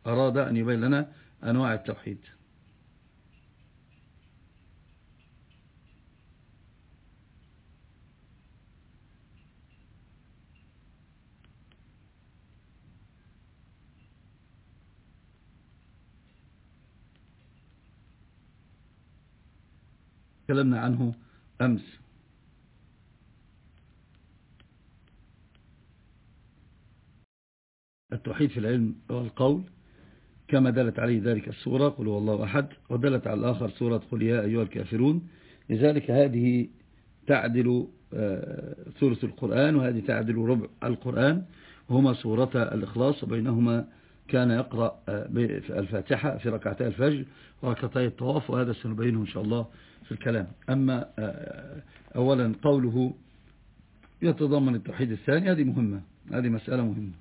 أراد أن يبين لنا أنواع التوحيد. تكلمنا عنه أمس. التوحيد في العلم والقول كما دلت عليه ذلك السورة قل هو الله أحد، ودلت على الآخر سورة قل يا أيها الكافرون. لذلك هذه تعدل ثلث القرآن، وهذه تعدل ربع القرآن، وهما سورة الإخلاص، وبينهما كان يقرأ الفاتحة في ركعتي الفجر وركعتي الطواف، وهذا سنبينه إن شاء الله في الكلام. أما أولا قوله يتضمن التوحيد الثاني، هذه مهمة، هذه مسألة مهمة.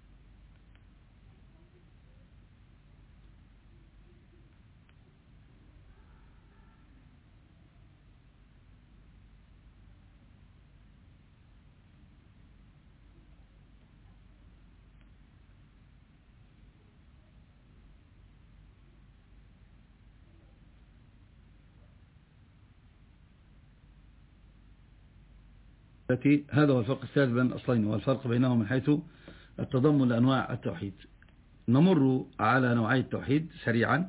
هذا هو الفرق الثالث بين الأصلين، والفرق بينهم من حيث التضمن لأنواع التوحيد. نمر على نوعي التوحيد سريعا.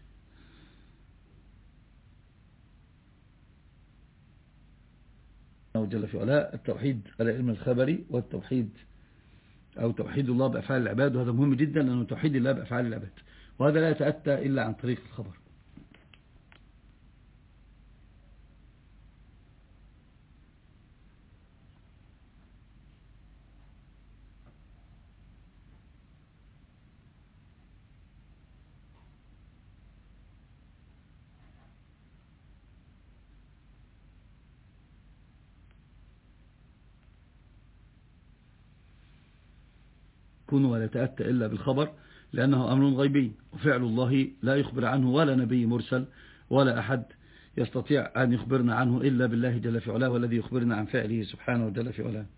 جل في علاء التوحيد العلم الخبري، والتوحيد أو توحيد الله بأفعال العباد، وهذا مهم جدا لأنه توحيد الله بأفعال العباد، وهذا لا يتأتى إلا عن طريق الخبر. ولا يتأتى إلا بالخبر، لأنه أمر غيبي، وفعل الله لا يخبر عنه ولا نبي مرسل ولا أحد يستطيع أن يخبرنا عنه إلا بالله جل في علاه، والذي يخبرنا عن فعله سبحانه جل في علاه.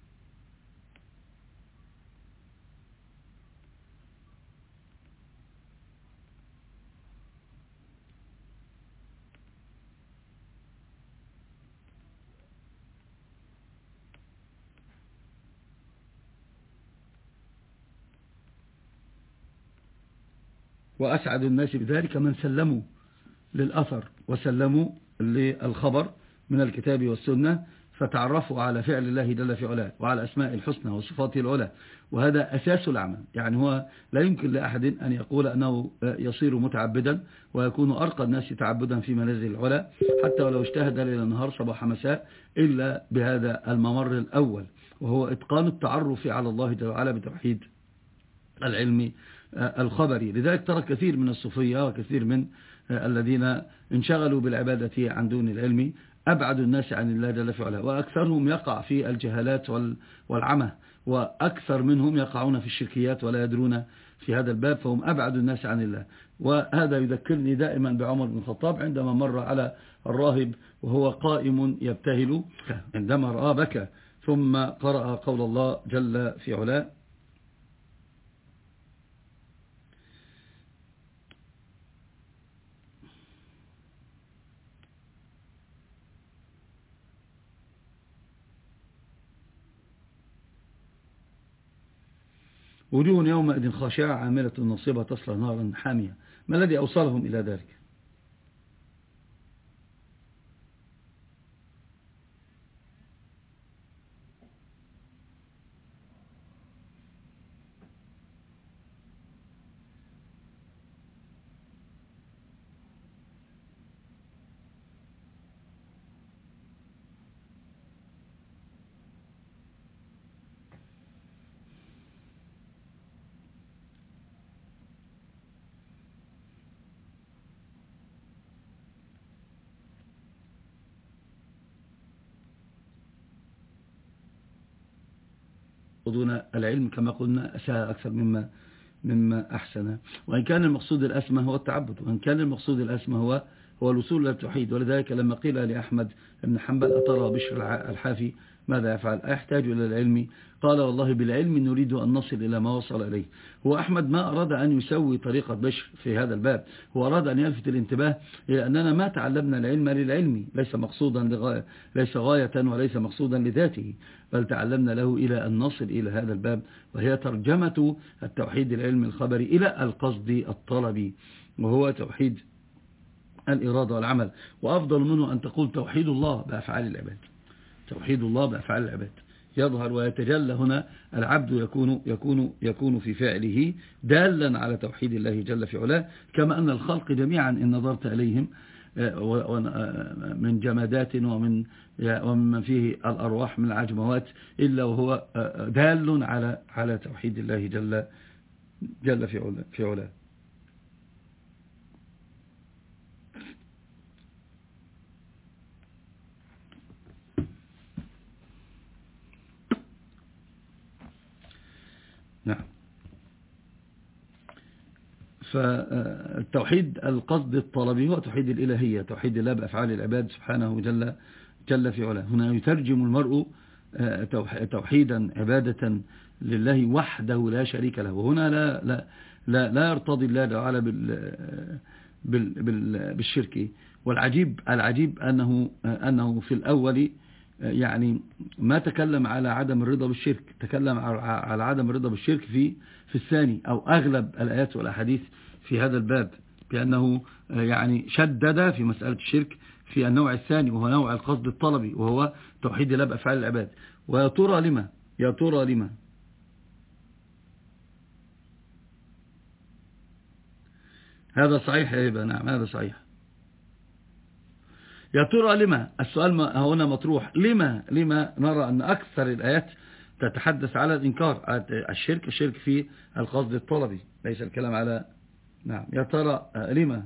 وأسعد الناس بذلك من سلموا للأثر وسلموا للخبر من الكتاب والسنة، فتعرفوا على فعل الله جل في علاه وعلى أسماء الحسنى وصفاته العلى، وهذا أساس العمل. يعني هو لا يمكن لأحد أن يقول أنه يصير متعبدا ويكون أرقى الناس تعبدا في منازل العلا حتى ولو اجتهد ليل نهار صباح مساء، إلا بهذا الممر الأول، وهو إتقان التعرف على الله جل وعلا بتوحيد العلم الخبري. لذلك ترى كثير من الصوفية وكثير من الذين انشغلوا بالعبادة عن دون العلم أبعد الناس عن الله جل في علاه، وأكثرهم يقع في الجهالات والعمى، وأكثر منهم يقعون في الشركيات ولا يدرون في هذا الباب، فهم أبعد الناس عن الله. وهذا يذكرني دائما بعمر بن الخطاب عندما مر على الراهب وهو قائم يبتهل، عندما رأى بكى، ثم قرأ قول الله جل في علاه: وجوه يومئذ خاشعة عاملة ناصبة تصلى نارا حامية. ما الذي أوصلهم إلى ذلك؟ دون العلم كما قلنا أساء أكثر مما أحسن. وإن كان المقصود الأسمى هو التعبد، وإن كان المقصود الأسمى هو الوصول إلى التوحيد. ولذلك لما قيل لأحمد بن حنبل أترى بشر الحافي ماذا يفعل؟ يحتاج إلى العلم. قال والله بالعلم نريد أن نصل إلى ما وصل إليه. هو أحمد ما أراد أن يسوي طريقة بشر في هذا الباب، هو أراد أن يلفت الانتباه إلى أننا ما تعلمنا العلم للعلم، ليس مقصودا لغاية، ليس غاية وليس مقصودا لذاته، بل تعلمنا له إلى أن نصل إلى هذا الباب، وهي ترجمة التوحيد العلمي الخبري إلى القصد الطلبي، وهو توحيد الإرادة والعمل. وأفضل منه أن تقول توحيد الله بأفعال العباد، توحيد الله بأفعال العباد. يظهر ويتجلى هنا العبد يكون في فعله دالا على توحيد الله جل في علاه، كما أن الخلق جميعا إن نظرت إليهم من جمادات ومن فيه الأرواح من العجموات إلا وهو دال على توحيد الله جل في علاه. نعم. فالتوحيد القصد الطلبي هو توحيد الإلهية، توحيد الله بأفعال العباد سبحانه جل في علاه. هنا يترجم المرء توحيدا عبادة لله وحده لا شريك له، وهنا لا يرتضي الله تعالى بالشرك. والعجيب أنه في الأول يعني ما تكلم على عدم الرضا بالشرك، تكلم على عدم الرضا بالشرك في الثاني، أو أغلب الآيات والأحاديث في هذا الباب، بأنه يعني شدد في مسألة الشرك في النوع الثاني، وهو نوع القصد الطلبي، وهو توحيد الله بأفعال العباد. ويا ترى لما هذا صحيح يا هبة؟ نعم هذا صحيح. يا ترى لما، السؤال هنا مطروح، لما نرى أن أكثر الآيات تتحدث على الإنكار، الشرك في القصد الطلبي، ليس الكلام على. نعم يا ترى لما.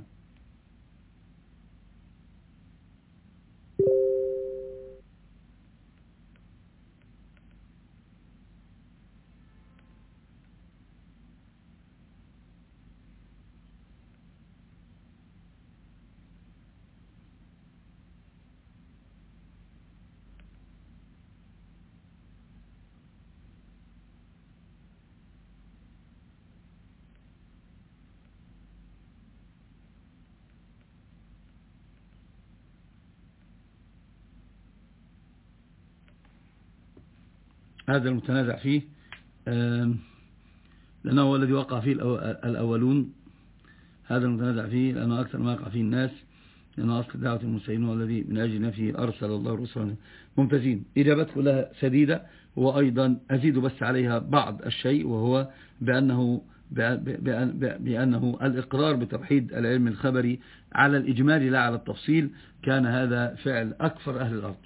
هذا المتنازع فيه، لأنه هو الذي وقع فيه الأولون. هذا المتنازع فيه لأنه أكثر ما يقع فيه الناس، لأنه أصل دعوة المرسلين هو الذي من أجل نفسه أرسل الله رسلا ممتازين. إجابته لها سديدة، وأيضا أزيد بس عليها بعض الشيء، وهو بأنه الإقرار بتوحيد العلم الخبري على الإجمال لا على التفصيل كان هذا فعل أكثر أهل الأرض.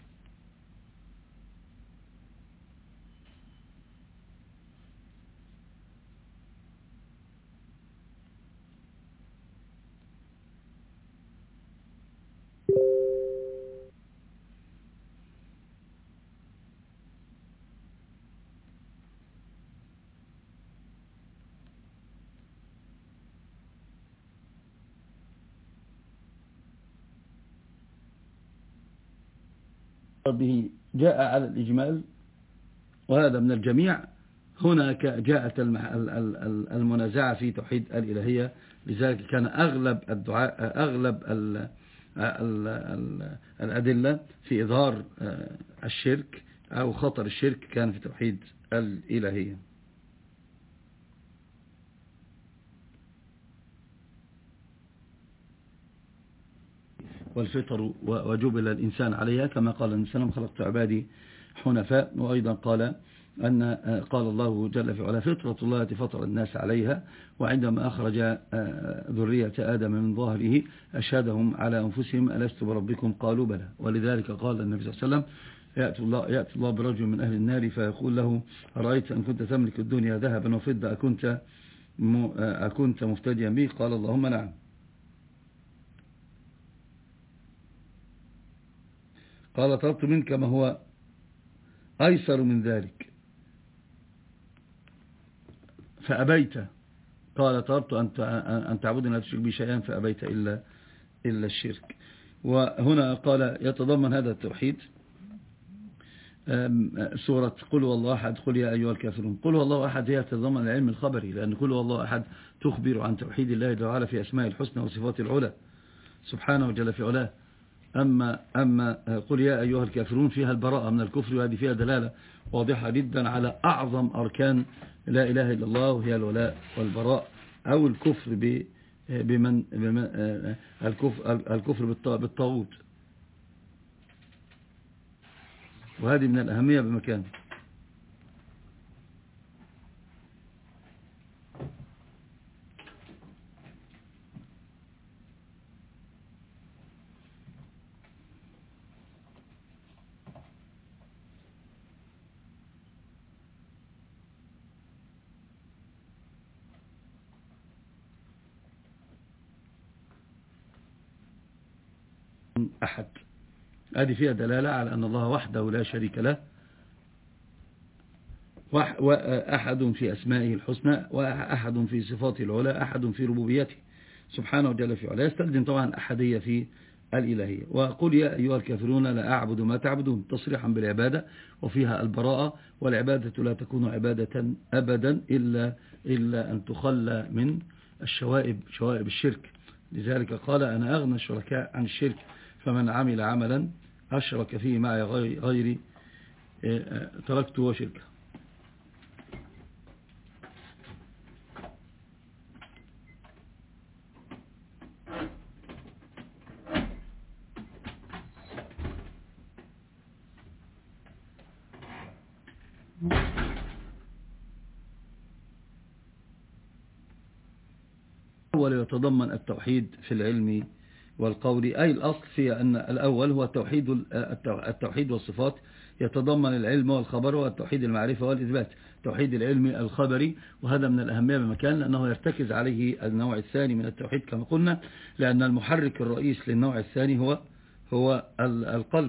به جاء على الإجمال، وهذا من الجميع. هناك جاءت المنازعة في توحيد الإلهية، لذلك كان أغلب الدعاء، أغلب الأدلة في إظهار الشرك أو خطر الشرك كان في توحيد الإلهية. والفطر وجبل الإنسان عليها، كما قال الإنسان خلقت عبادي حنفاء. وأيضا قال الله جل في علاه فطرة الله التي فطر الناس عليها، وعندما أخرج ذرية آدم من ظهره أشهدهم على أنفسهم ألست بربكم قالوا بلى. ولذلك قال النبي صلى الله عليه وسلم يأتي الله برجل من أهل النار فيقول له أرأيت أن كنت تملك الدنيا ذهبا وفضة أكنت مفتديا به؟ قال اللهم نعم. قال طلبت منك ما هو أيسر من ذلك فأبيت. قال طلبت أن تعبدني لا تشرك بي شيئا فأبيت إلا الشرك. وهنا قال يتضمن هذا التوحيد سورة قل هو الله أحد، قل يا أيها الكافرون. قل هو الله أحد هي تتضمن العلم الخبري، لأن قل هو الله أحد تخبر عن توحيد الله جل وعلا في أسماء الحسنى وصفات العلى سبحانه وجل في علاه. أما قل يا أيها الكافرون فيها البراءة من الكفر، وهذه فيها دلالة واضحة جدا على أعظم أركان لا إله إلا الله، وهي الولاء والبراء، أو الكفر الكفر بالطاغوت، وهذه من الأهمية بمكان. أحد، هذه فيها دلالة على أن الله وحده لا شريك له، وأحد في أسمائه الحسنى، وأحد في صفاته العلى، أحد في ربوبيته سبحانه وجل في علاه. يستلزم طبعا أحدية في الإلهية. وقل يا أيها الكافرون لا أعبد ما تعبدون تصريحا بالعبادة، وفيها البراءة، والعبادة لا تكون عبادة أبدا إلا أن تخلى من الشوائب، شوائب الشرك. لذلك قال أنا أغنى الشركاء عن الشرك، فمن عمل عملا أشرك فيه معي غيري تركته وشركه. الأول يتضمن التوحيد في العلم والقول، أي الأصل في أن الأول هو التوحيد والصفات، يتضمن العلم والخبر، والتوحيد المعرفة والإثبات. توحيد العلم الخبري، وهذا من الأهمية بمكان، لأنه يرتكز عليه النوع الثاني من التوحيد كما قلنا، لأن المحرك الرئيس للنوع الثاني هو القلب.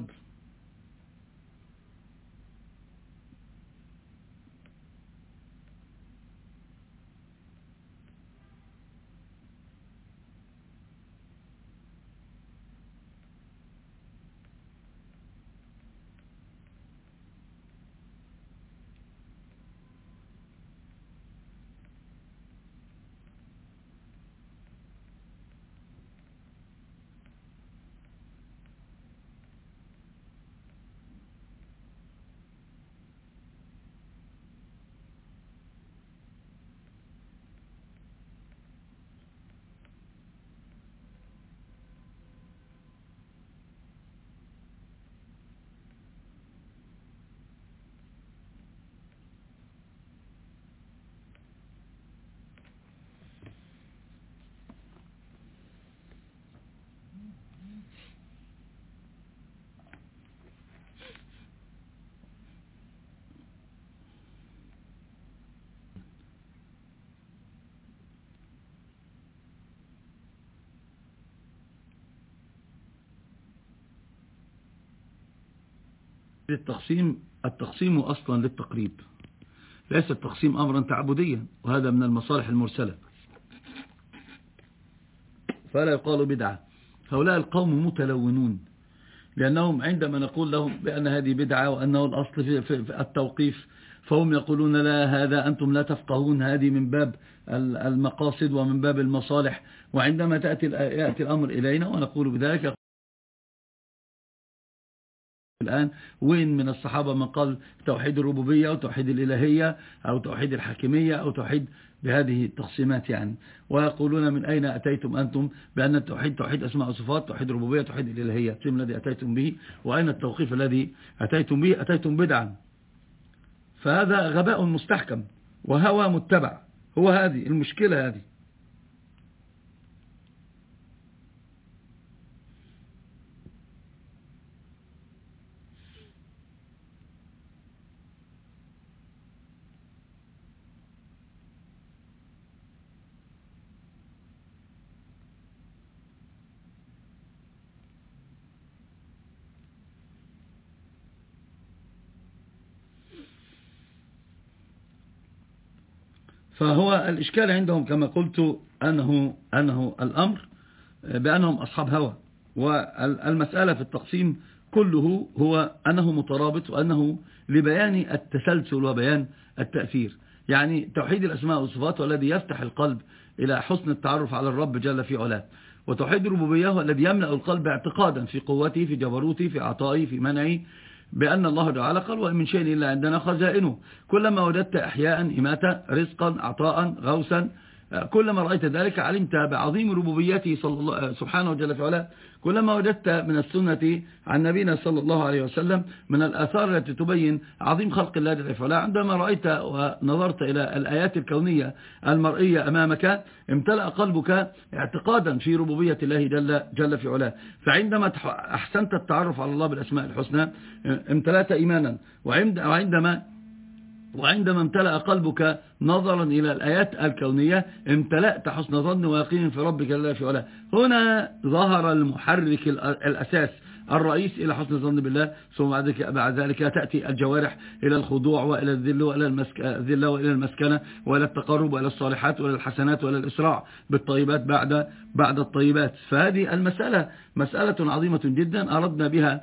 التقسيم أصلا للتقريب، ليس التقسيم أمرا تعبديا، وهذا من المصالح المرسلة، فلا يقال بدعة. هؤلاء القوم متلونون، لأنهم عندما نقول لهم بأن هذه بدعة وأنه الأصل في التوقيف، فهم يقولون لا، هذا أنتم لا تفقهون، هذه من باب المقاصد ومن باب المصالح. وعندما يأتي الأمر إلينا ونقول بذلك، الآن وين من الصحابة من قال توحيد الربوبية أو توحيد الإلهية أو توحيد الحاكمية أو توحيد بهذه التقسيمات يعني؟ ويقولون من أين أتيتم أنتم بأن التوحيد توحيد أسماء وصفات، توحيد الربوبية توحيد الإلهية، التقسيم الذي أتيتم به، وأين التوقيف الذي أتيتم به؟ أتيتم بدعا. فهذا غباء مستحكم وهوى متبع، هو هذه المشكلة هذه. فهو الإشكال عندهم كما قلت أنه الأمر بأنهم أصحاب هوى، والمسألة في التقسيم كله هو أنه مترابط وأنه لبيان التسلسل وبيان التأثير. يعني توحيد الأسماء والصفات هو الذي يفتح القلب إلى حسن التعرف على الرب جل في علاه، وتوحيد الربوبية هو الذي يملأ القلب اعتقادا في قوته، في جبروته، في عطائه، في منعه، بأن الله تعالى قال وإن من شيء إلا عندنا خزائنه. كلما وجدت أحياء إماتة رزقا عطاء غوثا، كلما رأيت ذلك علمت بعظيم ربوبيته سبحانه وجل في علاه. كلما وجدت من السنة عن نبينا صلى الله عليه وسلم من الآثار التي تبين عظيم خلق الله جل في علاه، عندما رأيت ونظرت إلى الآيات الكونية المرئية أمامك امتلأ قلبك اعتقادا في ربوبية الله جل في علاه. فعندما أحسنت التعرف على الله بالأسماء الحسنى امتلأت إيمانا، وعندما امتلأ قلبك نظرا إلى الآيات الكونية امتلأت حسن ظن ويقين في ربك جل في علاه. هنا ظهر المحرك الأساس الرئيس إلى حسن الظن بالله. ثم بعد ذلك تأتي الجوارح إلى الخضوع وإلى الذل وإلى المسكنة وإلى التقرب وإلى الصالحات وإلى الحسنات وإلى الإسراع بالطيبات بعد الطيبات. فهذه المسألة مسألة عظيمة جدا أردنا بها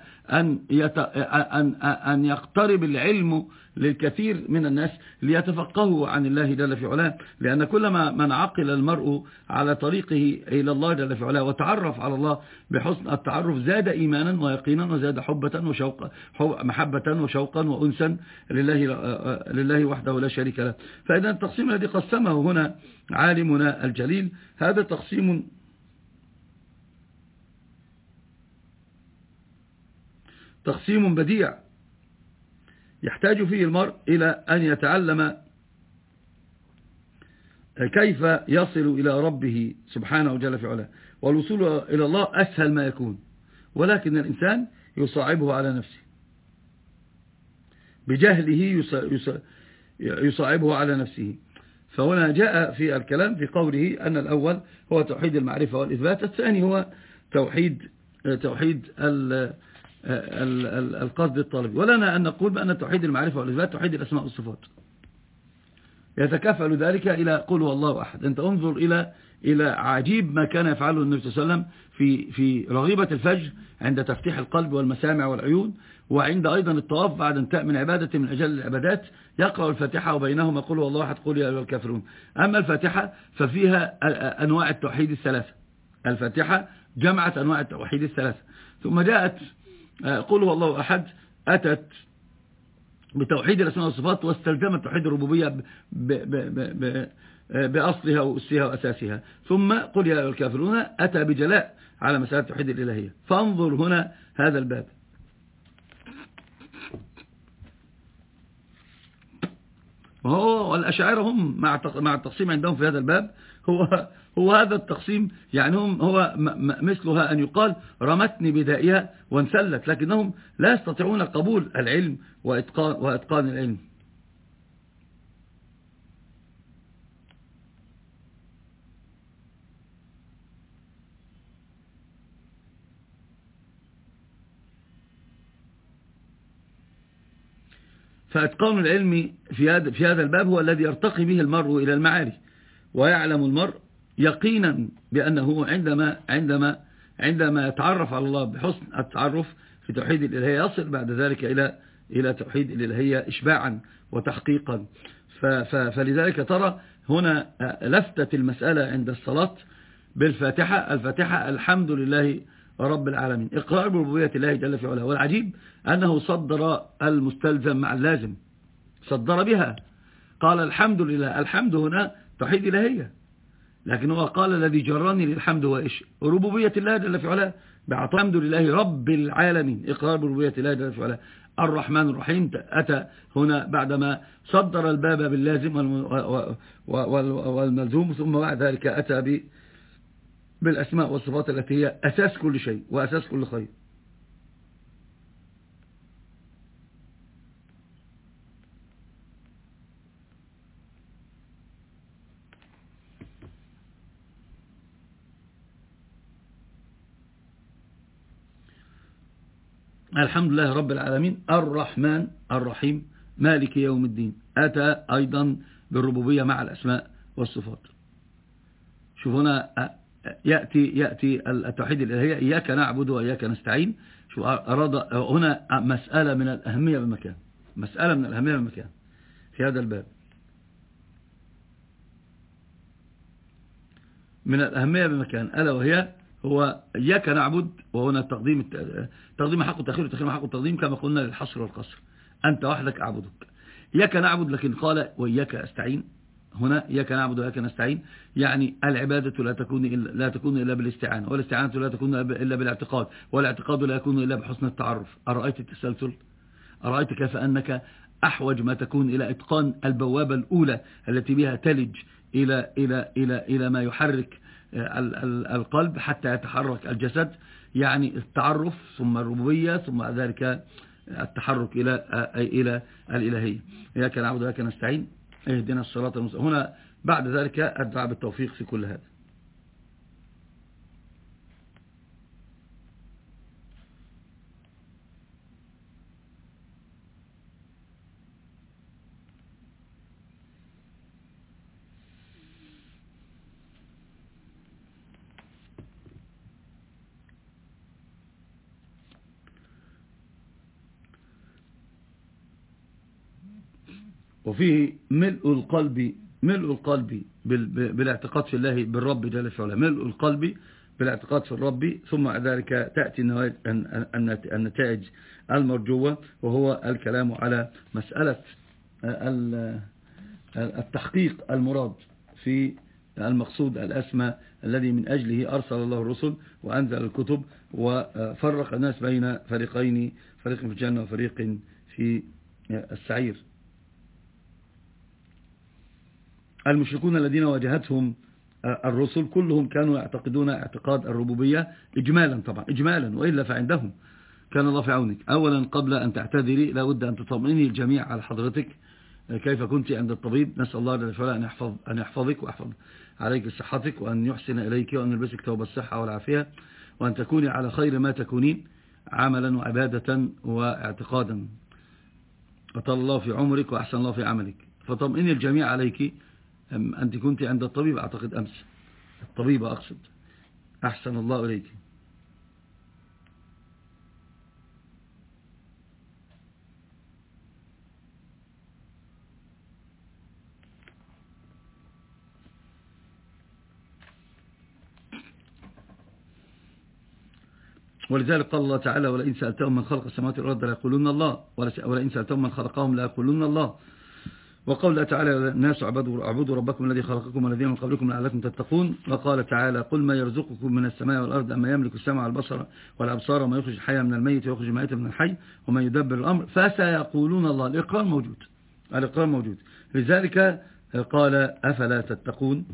أن يقترب العلم للكثير من الناس ليتفقهوا عن الله جل في علاه، لأن كلما من عقل المرء على طريقه إلى الله جل في علاه وتعرف على الله بحسن التعرف زاد إيمانا ويقينا وزاد محبة وشوقا وأنسا لله وحده لا شريك له. فإذا التقسيم الذي قسمه هنا عالمنا الجليل هذا تقسيم بديع يحتاج فيه المرء إلى أن يتعلم كيف يصل إلى ربه سبحانه جل في علاه. والوصول إلى الله أسهل ما يكون، ولكن الإنسان يصعبه على نفسه بجهله، يصعبه على نفسه. فهنا جاء في الكلام في قوله أن الأول هو توحيد المعرفة والإثبات، الثاني هو توحيد القصد الطالب. ولنا أن نقول بأن توحيد المعرفة والإثبات توحيد الأسماء والصفات يتكافل ذلك إلى قل هو الله أحد. أنت انظر إلى عجيب ما كان يفعله النبي صلى الله عليه وسلم في رغيبة الفجر عند تفتيح القلب والمسامع والعيون، وعند أيضا الطواف بعد انتهاء من عبادة من أجل العبادات يقرأ الفاتحة وبينهما قل هو الله أحد قل يا أيها الكافرون. أما الفاتحة ففيها أنواع التوحيد الثلاثة، الفاتحة جمعت أنواع التوحيد الثلاثة. ثم جاءت قل هو الله أحد أتت بتوحيد الأسماء والصفات واستلزمت توحيد الربوبية بأصلها وأسها وأساسها. ثم قل يا أيها الكافرون أتى بجلاء على مسألة توحيد الإلهية. فانظر هنا هذا الباب، وهو الأشاعرة هم مع التقسيم عندهم في هذا الباب هو هذا التقسيم، يعني هو مثلها أن يقال رمتني بدائها وانسلت، لكنهم لا يستطيعون قبول العلم وإتقان العلم. فإتقان العلم في هذا الباب هو الذي يرتقي به المرء إلى المعالي، ويعلم المرء يقينا بأنه عندما يتعرف على الله بحسن التعرف في توحيد الإلهية يصل بعد ذلك إلى توحيد الإلهية إشباعا وتحقيقا. فلذلك ترى هنا لفتت المسألة عند الصلاة بالفاتحة، الفاتحة الحمد لله رب العالمين، إقرار بربوبية الله جل في علاه. والعجيب أنه صدر المستلزم مع اللازم، صدر بها، قال الحمد لله. الحمد هنا توحيد الإلهية، لكن هو قال الذي جرني للحمد هو إيش؟ ربوبية الله جل في علاه، بعطاء الحمد لله رب العالمين، إقرار بربوبية الله جل في علاه. الرحمن الرحيم أتى هنا بعدما صدر الباب باللازم والملزوم، ثم بعد ذلك أتى بالأسماء والصفات التي هي أساس كل شيء وأساس كل خير. الحمد لله رب العالمين الرحمن الرحيم مالك يوم الدين، أتى أيضا بالربوبية مع الأسماء والصفات. شوف هنا يأتي التوحيد الإلهية، إياك نعبد وإياك نستعين. شو أراد هنا مسألة من الأهمية بمكان، مسألة من الأهمية بمكان في هذا الباب، من الأهمية بمكان، ألا وهي هو إياك نعبد، وهنا تقديم حق التأخير وتأخير حق التقديم كما قلنا للحصر والقصر. أنت وحدك أعبدك، إياك نعبد، لكن قال وإياك أستعين. هنا إياك نعبد وإياك نستعين، يعني العبادة لا تكون إلا بالاستعانة، والاستعانة لا تكون إلا بالاعتقاد، والاعتقاد لا يكون إلا بحسن التعرف. أرأيت التسلسل؟ أرأيت كيف أنك أحوج ما تكون إلى إتقان البوابة الأولى التي بها تلج إلى ما يحرك القلب حتى يتحرك الجسد، يعني التعرف ثم الربوبية ثم ذلك التحرك إلى الإلهية. إياك نعبد وإياك نستعين اهدنا الصراط المستقيم. هنا بعد ذلك الدعاء بالتوفيق في كل هذا. وفيه ملء القلب بالاعتقاد في الله بالرب جل في علاه، ملء القلب بالاعتقاد في الرب، ثم ذلك تأتي النتائج المرجوة، وهو الكلام على مسألة التحقيق المراد في المقصود الأسمى الذي من أجله أرسل الله الرسل وأنزل الكتب وفرق الناس بين فريقين، فريق في الجنة وفريق في السعير. المشركون الذين واجهتهم الرسل كلهم كانوا يعتقدون اعتقاد الربوبية إجمالا، طبعا إجمالا، وإلا فعندهم كان الله في عونك. أولا قبل أن تعتذري لابد أن تطمئني الجميع على حضرتك كيف كنت عند الطبيب. نسأل الله جل وعلا أن يحفظك ويحفظ عليك صحتك، وأن يحسن إليك، وأن يلبسك ثوب الصحة والعافية، وأن تكوني على خير ما تكونين عملا وعبادة واعتقادا. أطال الله في عمرك وأحسن الله في عملك. فطمئني الجميع عليك. أنت كنت عند الطبيب أعتقد أمس، الطبيب أقصد، أحسن الله إليك. ولذلك قال الله تعالى ولئن سألتهم من خلق السماوات والأرض ليقولون الله، ولئن سألتهم من خلقهم ليقولون الله. وقال الله تعالى الناس اعبدوا ربكم الذي خلقكم والذين من قبلكم لعلكم تتقون. وقال تعالى قل ما يرزقكم من السماء والأرض أما يملك السمع والبصر والأبصار وما يخرج الحي من الميت ويخرج الميت من الحي وما يدبر الأمر فسيقولون الله. الإقرار موجود، الإقرار موجود. لذلك قال أفلا تتقون.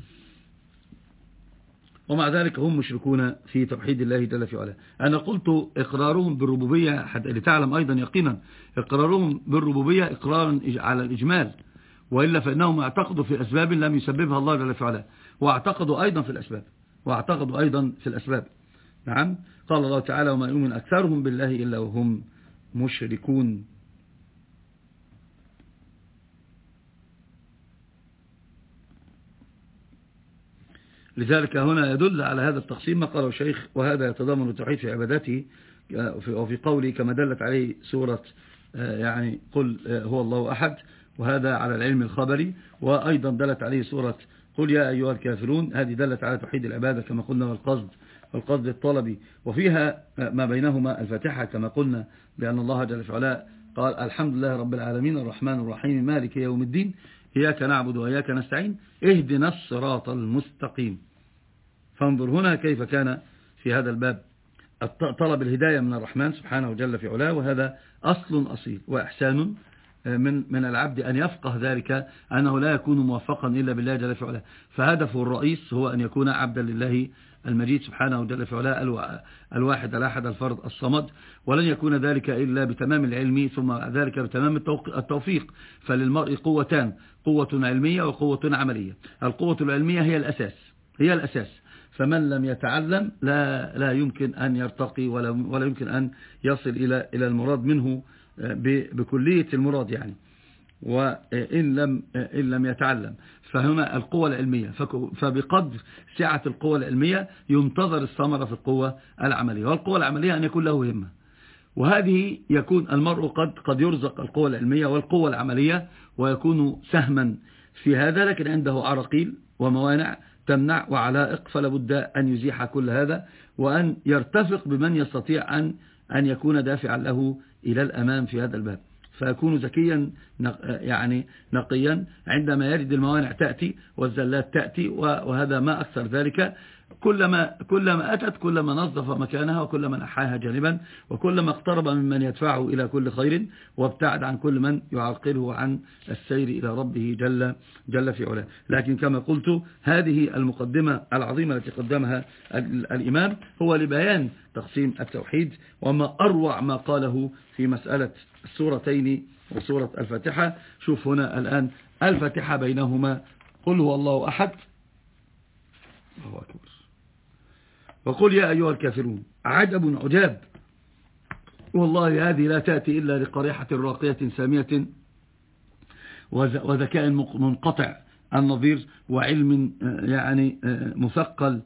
ومع ذلك هم مشركون في توحيد الله جل في علاه. أنا قلت إقرارهم بالربوبية لتعلم أيضا يقينا إقرارهم بالربوبية إقرارا على الإجمال، وإلا فإنهم اعتقدوا في أسباب لم يسببها الله جل في علاه، واعتقدوا أيضا في الأسباب، نعم. قال الله تعالى وما يؤمن أكثرهم بالله إلا وهم مشركون. لذلك هنا يدل على هذا التقسيم ما قاله الشيخ، وهذا يتضمن التوحيد في عبادته وفي قوله كما دلت عليه سورة يعني قل هو الله أحد، وهذا على العلم الخبري. وأيضا دلت عليه سورة قل يا أيها الكافرون، هذه دلت على توحيد العبادة كما قلنا والقصد الطلبي، وفيها ما بينهما الفاتحة كما قلنا بأن الله جل وعلا قال الحمد لله رب العالمين الرحمن الرحيم مالك يوم الدين إياك نعبد وإياك نستعين اهدنا الصراط المستقيم. فانظر هنا كيف كان في هذا الباب طلب الهداية من الرحمن سبحانه جل في علاه، وهذا أصل أصيل وإحسان من العبد أن يفقه ذلك أنه لا يكون موفقا إلا بالله جل في علاه. فهدفه الرئيس هو أن يكون عبدا لله المجيد سبحانه جل في علاه الواحد الأحد الفرد الصمد، ولن يكون ذلك إلا بتمام العلم ثم ذلك بتمام التوفيق. فللمرء قوتان، قوة علمية وقوة عملية. القوة العلمية هي الأساس، فمن لم يتعلم لا يمكن أن يرتقي ولا يمكن أن يصل إلى المراد منه بكلية المراد يعني. إن لم يتعلم. فهنا القوة العلمية، فبقدر سعة القوة العلمية ينتظر الثمرة في القوة العملية. والقوة العملية أن يكون له همة، وهذه يكون المرء قد يرزق القوة العلمية والقوة العملية ويكون سهما في هذا، لكن عنده عراقيل وموانع تمنع وعلائق، فلا بد أن يزيح كل هذا وأن يرتفق بمن يستطيع أن يكون دافعا له إلى الأمام في هذا الباب، فيكون ذكيا يعني نقيا عندما يجد الموانع تأتي والزلات تأتي، وهذا ما أكثر ذلك. كلما أتت كلما نظف مكانها وكلما نحاها جانبا، وكلما اقترب ممن يدفعه إلى كل خير وابتعد عن كل من يعرقله عن السير إلى ربه جل في علاه. لكن كما قلت هذه المقدمة العظيمة التي قدمها الإمام هو لبيان تقسيم التوحيد، وما أروع ما قاله في مسألة السورتين وسورة الفاتحة. شوف هنا الآن الفاتحة بينهما قل هو الله أحد، الله أكبر، وقل يا أيها الكافرون. عجب عجاب والله، هذه لا تأتي إلا لقريحة راقية سامية وذكاء منقطع النظير وعلم يعني مثقل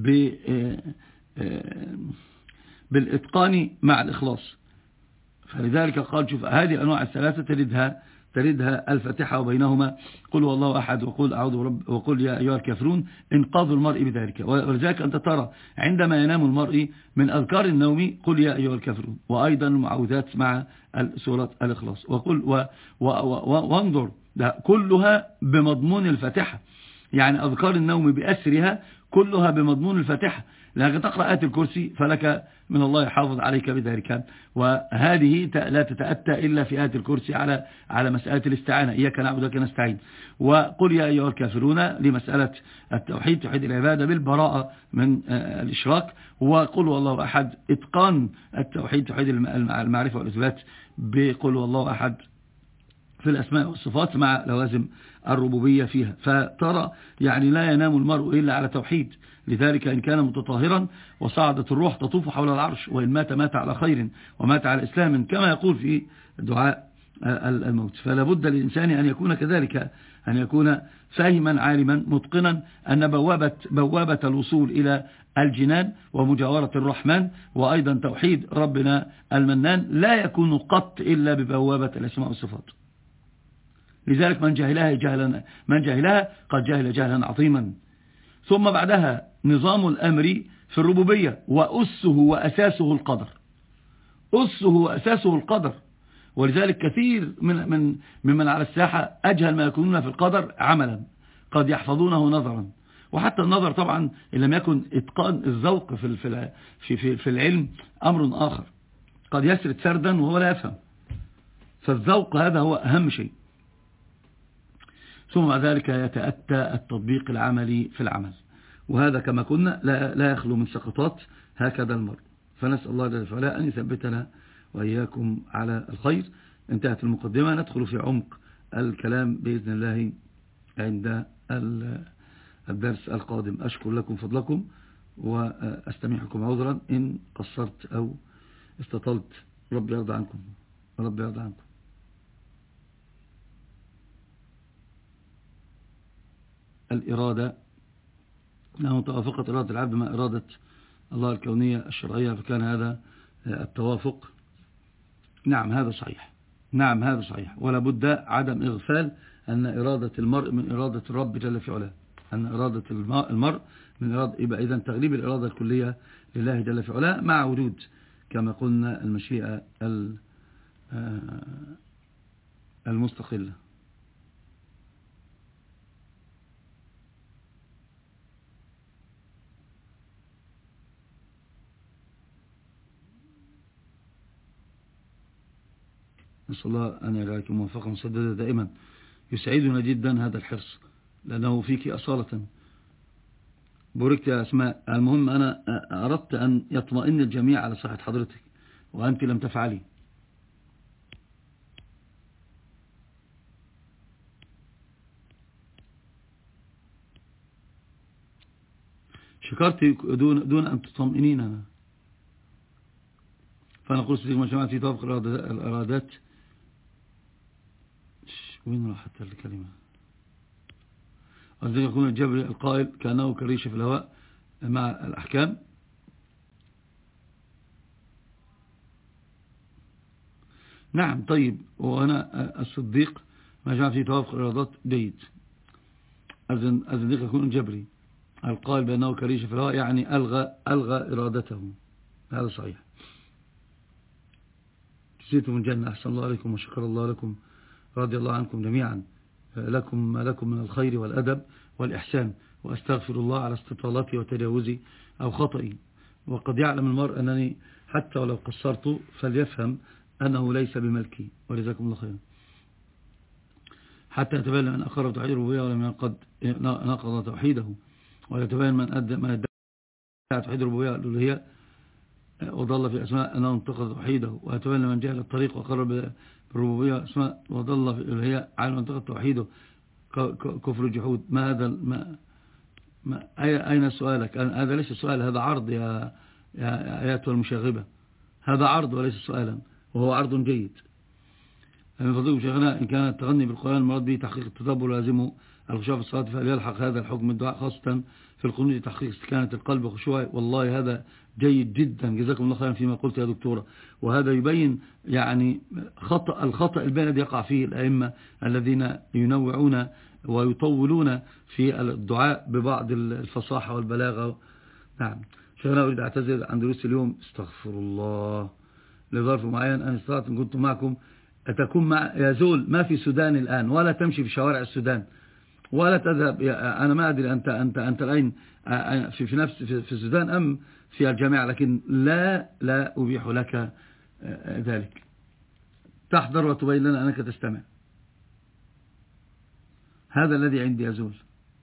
بالإتقان مع الإخلاص. فلذلك قال شوف هذه الأنواع الثلاثة تردها الفاتحة وبينهما قل هو الله أحد وقل أعوذ برب وقل يا أيها الكافرون، إنقاذ المرء بذلك. ولذلك أنت ترى عندما ينام المرء من أذكار النوم قل يا أيها الكافرون، وأيضا المعوذات مع سورة الإخلاص. وقل وانظر كلها بمضمون الفاتحة، يعني أذكار النوم بأسرها كلها بمضمون الفاتحة، لأنك تقرأ آية الكرسي فلك من الله يحافظ عليك بذلك، وهذه لا تتأتى إلا في آية الكرسي على مسألة الاستعانة، إياك نعبد وإياك نستعين. وقل يا أيها الكافرون لمسألة التوحيد، توحيد العبادة بالبراءة من الإشراك. وقل والله أحد إتقان التوحيد، توحيد المعرفة والإثبات بقل والله أحد في الأسماء والصفات مع لوازم الربوبية فيها. فترى يعني لا ينام المرء إلا على توحيد. لذلك إن كان متطهرا وصعدت الروح تطوف حول العرش، وإن مات على خير ومات على إسلام كما يقول في دعاء الموت. فلا بد للإنسان أن يكون كذلك، أن يكون فاهما عالما متقنا أن بوابة الوصول إلى الجنان ومجاورة الرحمن وأيضا توحيد ربنا المنان لا يكون قط إلا ببوابة الأسماء والصفات. لذلك من جهلها قد جهل جهلا عظيما. ثم بعدها نظام الأمر في الربوبية، وأسه وأساسه القدر، أسه وأساسه القدر. ولذلك كثير ممن على الساحة أجهل ما يكونون في القدر عملا، قد يحفظونه نظرا، وحتى النظر طبعا إن لم يكن إتقان الذوق في العلم أمر آخر، قد يسرد سردا وهو لا يفهم، فالذوق هذا هو أهم شيء. ثم بعد ذلك يتأتى التطبيق العملي في العمل، وهذا كما قلنا لا يخلو من سقطات، هكذا المرء. فنسأل الله جل وعلا أن يثبتنا وإياكم على الخير. انتهت المقدمة، ندخل في عمق الكلام بإذن الله عند الدرس القادم. أشكر لكم فضلكم وأستمعكم عذرا إن قصرت أو استطلت. رب يرضى عنكم، رب يرضى عنكم. الإرادة توافقت إرادة العبد مع إرادة الله الكونية الشرعية، فكان هذا التوافق. نعم هذا صحيح، نعم هذا صحيح، ولا بد عدم إغفال أن إرادة المرء من إرادة الرب جل في علاه، أن إرادة المرء من إرادة، يبقى إذن تغليب الإرادة الكلية لله جل في علاه مع وجود كما قلنا المشيئة المستقلة. نسأل الله أن يجعلكم موفقا مسددا دائما. يسعدنا جدا هذا الحرص لأنه فيك أصالة. بوركت يا أسماء. المهم أنا أردت أن يطمئن الجميع على صحة حضرتك وأنت لم تفعلي. شكرت دون أن تطمئنين. فنقول سيدي ما جماعة في طابق الإرادات وين راحت الكلمة؟ قصدي يكون الجبري القائل كأنه كريشة في الهواء مع الأحكام. نعم. طيب، وأنا الصديق ما جاء في توافق الإرادات جيد. الصديق يكون الجبري القائل بأنه كريشة في الهواء، يعني ألغى إرادته. هذا صحيح. جزيتم الجنة. أحسن الله عليكم وشكر الله لكم، رضي الله عنكم جميعا، لكم من الخير والأدب والإحسان، وأستغفر الله على استطالتي وتجاوزي أو خطئي. وقد يعلم المرء أنني حتى ولو قصرت فليفهم أنه ليس بملكي، ولذلكم الله خيرا. حتى يتبين من أقر توحيد الربوبية ولم نقض توحيده، ويتبين من ادعى توحيد الربوبية والألوهية وضل في أسماء أنه انتقض توحيده، ويتبين من جهل الطريق وقر بالربوبية والأسماء وضل في الألوهية على من انتقض توحيده كفر الجحود. ما هذا أين سؤالك؟ هذا ليس سؤال، هذا عرض يا آيات المشاغبة. هذا عرض وليس سؤالا، وهو عرض جيد. من فضلكم شيخنا، إن كان التغني بالقرآن المراد به تحقيق التدبر لازمه الخشوع في الصلاة، فليلحق هذا الحكم الدعاء خاصة في القنوت تحقيق استكانة القلب وخشوعه. والله هذا جيد جدا، جزاكم الله خيرا فيما قلت يا دكتورة. وهذا يبين يعني الخطأ الذي يقع فيه الأئمة الذين ينوعون ويطولون في الدعاء ببعض الفصاحة والبلاغة. نعم. شيخنا، أريد أعتذر عن دروس اليوم، استغفر الله، لظرف معين. أنا استطعت إن كنت معكم تكون مع يزول ما في السودان الآن، ولا تمشي في شوارع السودان، ولا تذهب. أنا ما أدري أنت الآن في نفس في السودان أم في الجامعة، لكن لا أبيح لك ذلك. تحضر وتبين لنا أنك تستمع. هذا الذي عندي يزول.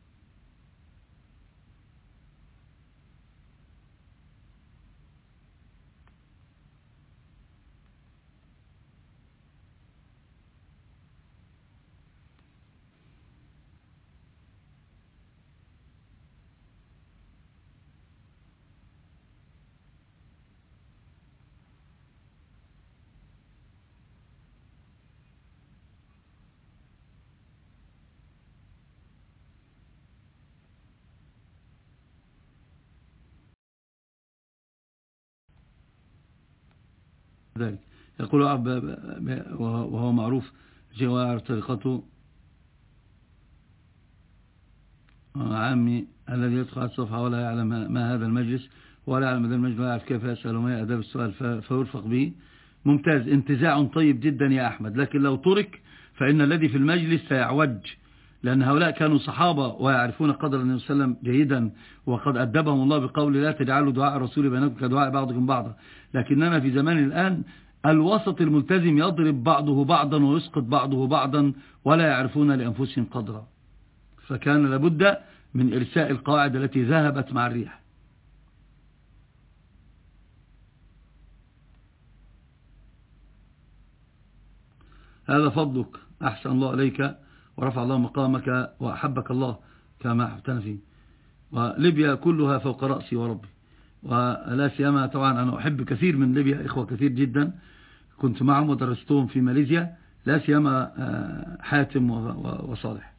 ذلك يقول وهو معروف جوار طريقته عامي الذي يدخل الصفحة ولا يعلم ما هذا المجلس، ولا يعلم هذا المجلس، ولا يعرف كيف يسأل وما أداب السؤال فيرفق به. ممتاز، انتزاع طيب جدا يا أحمد. لكن لو ترك فإن الذي في المجلس سيعوج، لأن هؤلاء كانوا صحابة ويعرفون قدر النبي صلى الله عليه وسلم جيدا، وقد أدبهم الله بقول لا تجعلوا دعاء الرسول بينكم كدعاء بعضكم بعضا. لكننا في زمان الآن الوسط الملتزم يضرب بعضه بعضا ويسقط بعضه بعضا، ولا يعرفون لأنفسهم قدرا. فكان لابد من إرساء القواعد التي ذهبت مع الريح. هذا فضلك، أحسن الله عليك ورفع الله مقامك وأحبك الله كما أحبتنا فيه. وليبيا كلها فوق رأسي وربي، ولا سيما طبعا أنا أحب كثير من ليبيا، إخوة كثير جدا كنت معهم ودرستهم في ماليزيا، لا سيما حاتم وصالح.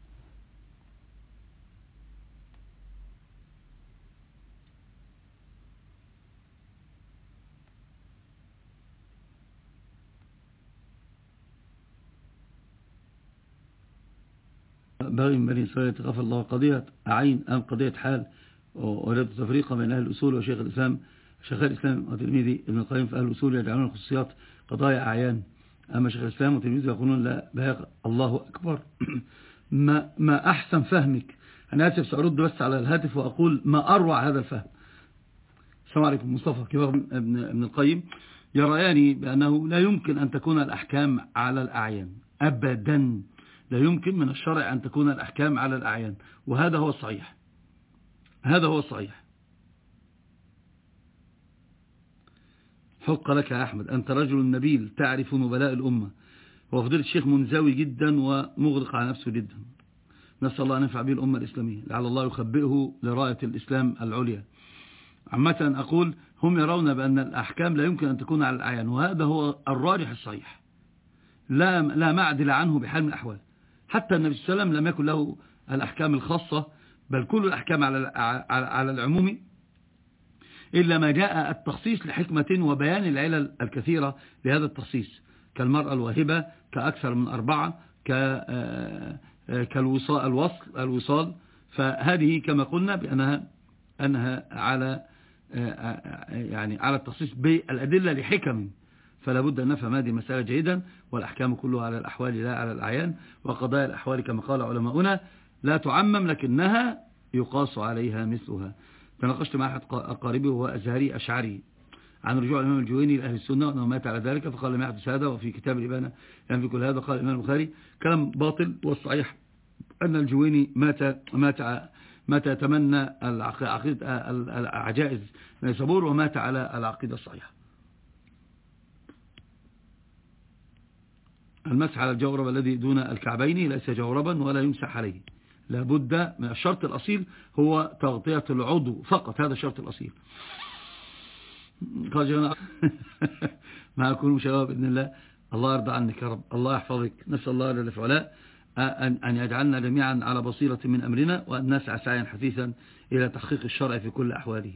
بغي من بني إسرائيل يتغفل الله قضية عين أم قضية حال، ولابد تفريقا بين أهل الأصول وشيخ الإسلام. شيخ الإسلام وتلميذي ابن القيم في أهل الأصول يجعلون الخصوصيات قضايا أعيان، أما شيخ الإسلام وتلميذي يقولون لا بهاق الله أكبر. ما أحسن فهمك. أنا آسف سأرد بس على الهاتف وأقول ما أروع هذا الفهم. السلام عليكم. مصطفى كبار ابن القيم يرياني بأنه لا يمكن أن تكون الأحكام على الأعيان أبدا. لا يمكن من الشرع أن تكون الأحكام على الأعيان، وهذا هو الصحيح. هذا هو الصحيح. حق لك يا أحمد، أنت رجل نبيل تعرف نبلاء الأمة. وفضيلة الشيخ منزوي جدا ومغرق على نفسه جدا. نسأل الله أن ينفع به الأمة الإسلامية، لعل الله يخبئه لراية الإسلام العليا. عامة أقول هم يرون بأن الأحكام لا يمكن أن تكون على الأعيان، وهذا هو الراجح الصحيح، لا معدل عنه بحال من الأحوال. حتى النبي صلى الله عليه وسلم لم يكن له الأحكام الخاصة، بل كل الأحكام على العموم، إلا ما جاء التخصيص لحكمة وبيان العلل الكثيرة لهذا التخصيص، كالمرأة الواهبة، كأكثر من 4، كالوصال. فهذه كما قلنا بأنها على يعني على التخصيص بالأدلة لحكم، فلا بد أن نفهم هذه المسألة جيدا. والأحكام كلها على الأحوال لا على الأعيان، وقضايا الأحوال كما قال علماؤنا لا تعمم لكنها يقاس عليها مثلها. تناقشت مع أحد أقاربه وهو أزهري أشعري عن رجوع الإمام الجويني لأهل السنة وأنه مات على ذلك، فقال لم يحدث هذا، وفي كتاب الإبانة يعني في كل هذا. قال الإمام البخاري كلام باطل، والصحيح أن الجويني مات يتمنى عقيدة العجائز نيسابور، ومات على العقيدة الصحيحة. المسح على الجورب الذي دون الكعبين ليس جوربا ولا يمسح عليه، لابد من الشرط الأصيل هو تغطية العضو فقط، هذا الشرط الأصيل. قال جماعة ما أكون مشاهد بإذن الله. الله يرضى عنك يا رب، الله يحفظك. نسأل الله جل في علاه أن يجعلنا جميعا على بصيرة من أمرنا، وأن نسعى سعيا حثيثا إلى تحقيق الشرع في كل أحواله.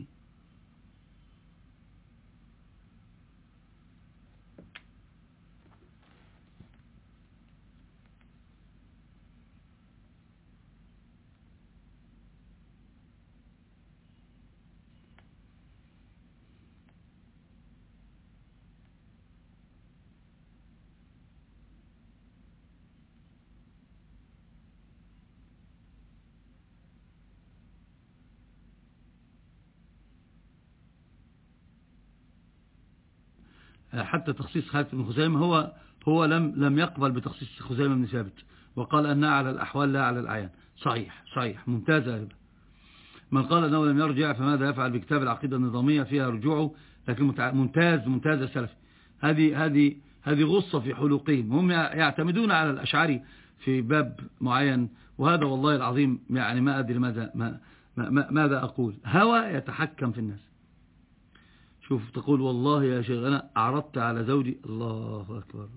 حتى تخصيص خالد بن خزيمة هو لم يقبل بتخصيص خزيمة بن ثابت، وقال أنها على الأحوال لا على الأعيان. صحيح ممتازة. من قال أنه لم يرجع فماذا يفعل بكتاب العقيدة النظامية فيها رجوعه، لكن ممتاز سلفي. هذه غصة في حلوقهم، هم يعتمدون على الأشعري في باب معين، وهذا والله العظيم يعني ما أدري ماذا أقول. هوى يتحكم في الناس. شوف تقول والله يا شيخ أنا أعرضت على زوجي، الله أكبر.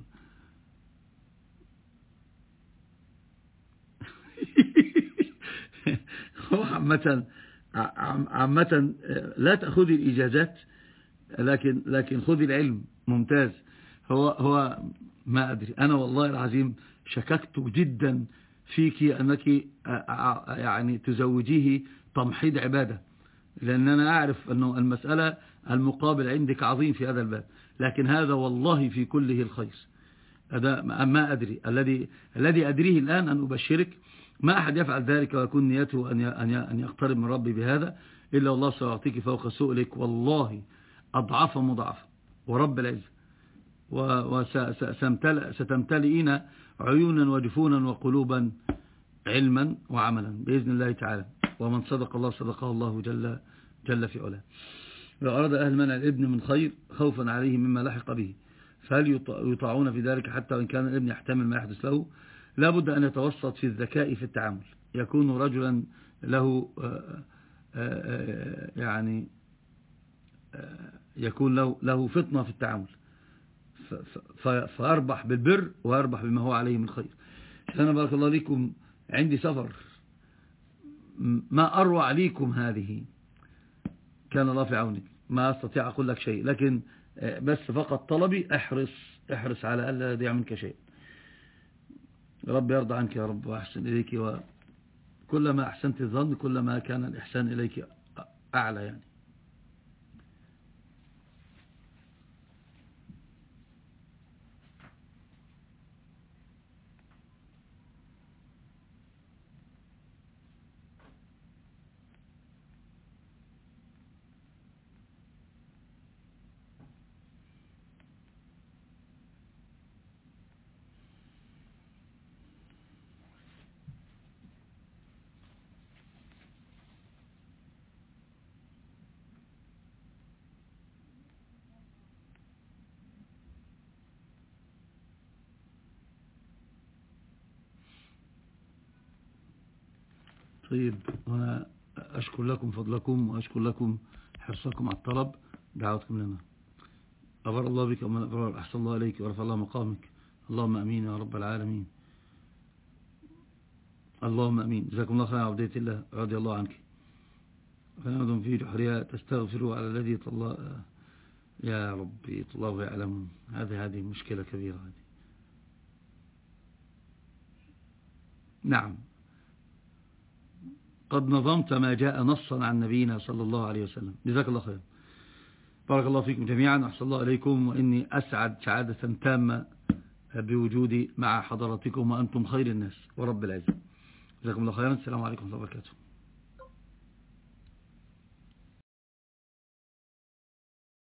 هو عامة لا تأخذي الإجازات، لكن خذي العلم. ممتاز. هو ما أدري، أنا والله العظيم شككت جدا فيك أنك يعني تزوجيه تمحيض عبادة، لأن أنا أعرف أنه المسألة المقابل عندك عظيم في هذا الباب، لكن هذا والله في كله الخير. هذا ما أدري، الذي أدريه الآن أن أبشرك ما أحد يفعل ذلك ويكون نيته أن يقترب من ربي بهذا إلا الله سيعطيك فوق سؤلك والله أضعاف مضاعفة ورب العزة، وستمتلئين عيونا وجفونا وقلوبا علما وعملا بإذن الله تعالى. ومن صدق الله صدقه الله جل في علاه. لو أراد أهل منع الابن من خير خوفا عليه مما لحق به، فهل يطاعون في ذلك حتى وإن كان الابن يحتمل ما يحدث له؟ لا بد أن يتوسط في الذكاء في التعامل، يكون رجلا له يعني يكون له فطنة في التعامل، فأربح بالبر وأربح بما هو عليه من خير. أنا بارك الله لكم، عندي سفر ما أروع ليكم هذه، كان الله في عونك. ما أستطيع أقول لك شيء، لكن بس فقط طلبي احرص على ألا يضيع منك شيء. رب يرضى عنك يا رب وأحسن إليك، وكلما أحسنت الظن كلما كان الإحسان إليك أعلى يعني. طيب، أنا أشكر لكم فضلكم وأشكر لكم حرصكم على الطلب، دعوتكم لنا. أبر الله بك ومن أبرار، أحسن الله إليك ورفع الله مقامك، اللهم أمين يا رب العالمين. اللهم أمين. جزاكم الله خيرا عبدية الله رضي الله عنك. فنعود في جحرها تستغفروا على الذي طلع. يا ربي الله يعلم. هذه مشكلة كبيرة هذه. نعم، قد نظمت ما جاء نصا عن نبينا صلى الله عليه وسلم. جزاك الله خير. بارك الله فيكم جميعا، أحسن الله إليكم، وإني أسعد سعادة تامة بوجودي مع حضراتكم، وأنتم خير الناس ورب العزة. جزاكم الله خيرا. السلام عليكم ورحمة الله وبركاته.